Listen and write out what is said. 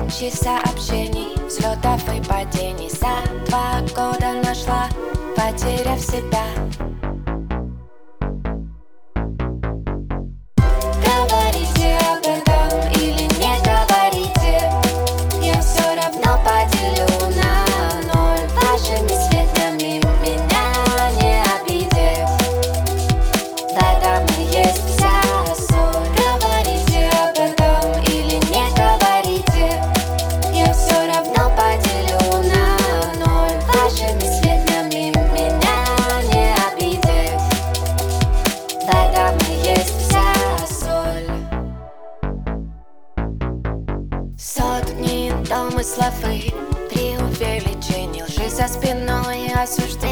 тысячи сообщений, взлетов и падений. За 2 года нашла, потеряв себя. Говорите об этом или не говорите, я все равно поделю на 0 вашими связями. Меня не обидеть, в этом и есть вся соль. Говорите об этом или не говорите, я все равно поделю на 0 вашими связями. Меня не обидеть, в этом и есть вся соль. Сотни домыслов и преувеличений, лжи за спиной, осуждений.